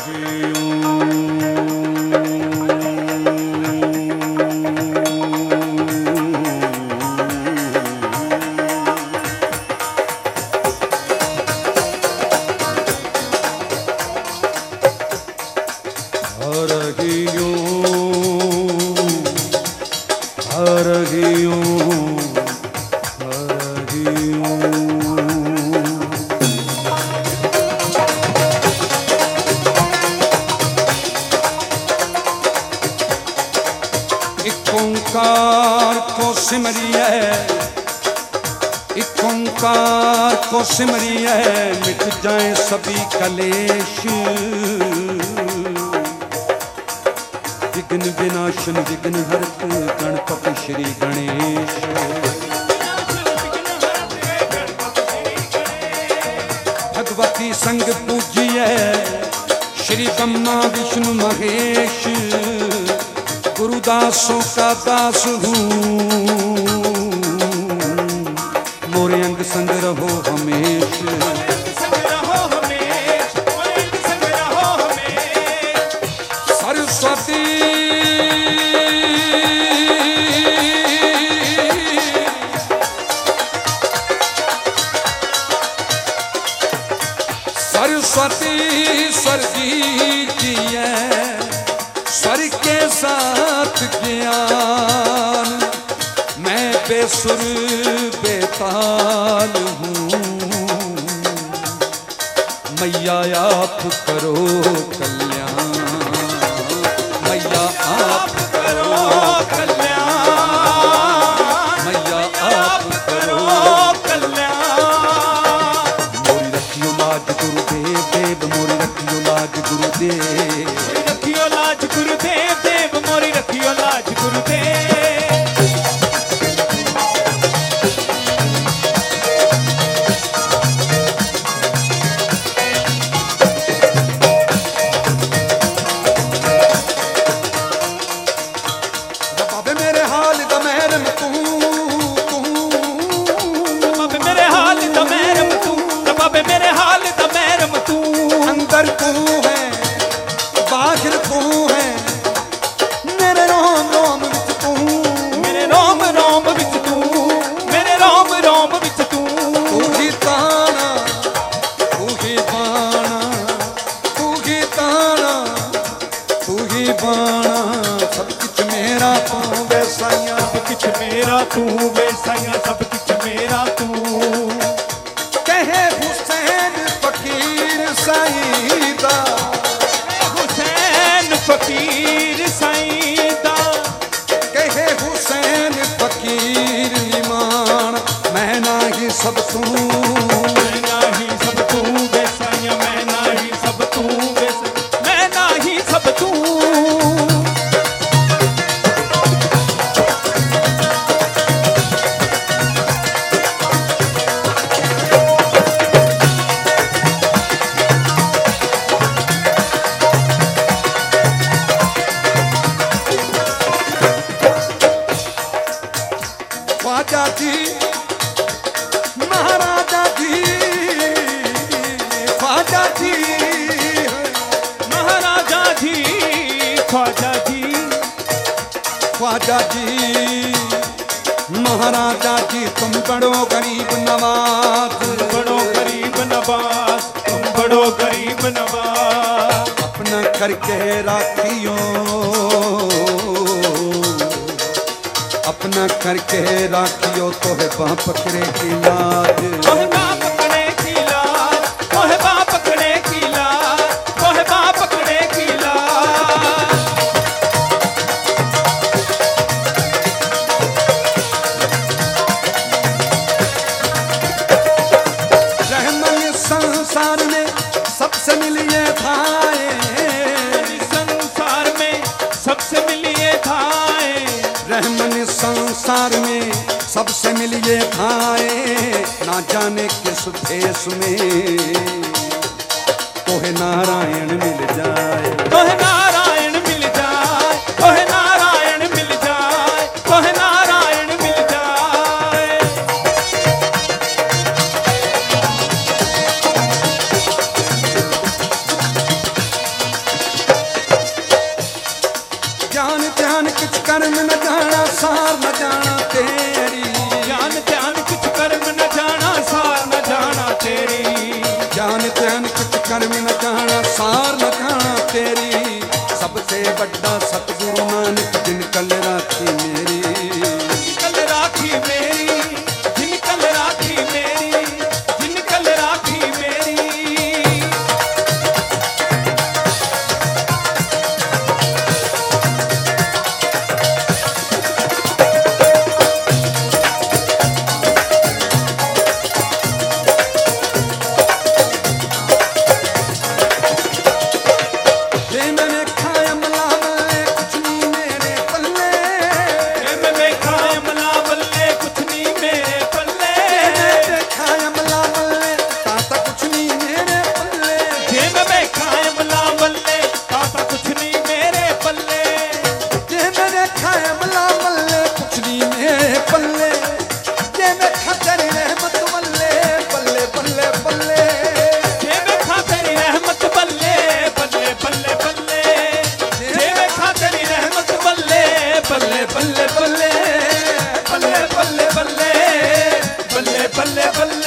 सिमरिए मिट जाए सभी कलेश, विघ्न विनाशन विघ्न हरत गणपति श्री गणेश। भगवती संग पूजिए श्री ब्रह्मा विष्णु महेश, गुरुदासों का दास हूँ मोरे अंग संग रहो हमेश। सरस्वती सरस्वती स्वर दीजिए, स्वर के साथ ज्ञान, मैं बेसुर बेताल हूँ, मैया आप करो कल्याण, मैया आप करो कल्याण, मैया आप करो कल्याण। मोरी रखियो लाज गुरुदेव देव, मोरी रखियो लाज गुरुदेव, मोरी रखियो लाज गुरुदेव देव, मोरी रखियो लाज गुरुदेव। अंदर तू है बाहर तू है, मेरे रोम रोम विच तू, मेरे रोम रोम विच तू, मेरे रोम रोम विच तू। तू ही ताना तू ही बाणा, तू ही ताना तू ही बाणा, सब कुछ मेरा तू वैसाइया, सब कुछ मेरा तू वैसाइया, सब कुछ मेरा तू। कहे हुसैन फकीर साईदा, हुसैन फकीर साईदा, कहे हुसैन फकीर ईमान, मैं नाही सब तू, मैं नाही सब तू वैसाइया, मैं नाही सब तू वैसा, मैं नाही सब तू। ख्वाजा जी महाराजा जी, ख्वाजा जी महाराजा जी, ख्वाजा जी, ख्वाजा जी महाराजा जी, तुम बड़ो गरीब नवाज, बड़ो गरीब नवाज, तुम बड़ो गरीब नवाज। अपना करके राखियो, अपना करके राखियो, तो है बाप पकड़े की लाज, तो है बाप पकड़े की लाज, तो है बाप पकड़े की लाज, तो है बाप पकड़े की लाज। रहमन संसार में सबसे मिलिए थाए, संसार में सबसे मिलिए थाए, रहमन संसार में सबसे मिलिए थाए, ना जाने किस देश में तोहे नारायण मिल जाए, तोहे नारायण मिल जाए, तोहे नारायण मिल जाए, तोहे नारायण मिल जाए। कर्म न जाना सार न जाना तेरी ज्ञान ध्यान कुछ कर्म न जाना सार न जाना तेरी ज्ञान ध्यान कुछ कर्म न जाना सार न जाना तेरी सबसे बड़ा सतगुरु नानक जिन कल राखी मेरी कल राखी मेरी जिन कल राखी मेरी जिन कल राखी मेरी जे मैंने खाया मला मल्ले कुछ नहीं मेरे पल्ले मैं देखा अमला बल्ले कुछ नहीं मेरे पल्ले जे खाया मला मल्ले ताता कुछ नहीं मेरे पल्ले जे मैं देखा अमला बल्ले ताता कुछ नहीं मेरे पल्ले जे मैंने खाया मला मल्ले कुछ नहीं मेरे पल्ले जे मैं खा तेरी रहमत मल्ले पल्ले पल्ले पल्ले जे मैं खा तेरी रहमत बल्ले बल्ले बल्ले बल्ले जे मैं खा तेरी रहमत बल्ले बल्ले बल्ले बल्ले बल्ले बल्ले बल्ले बल्ले बल्ले बल्ले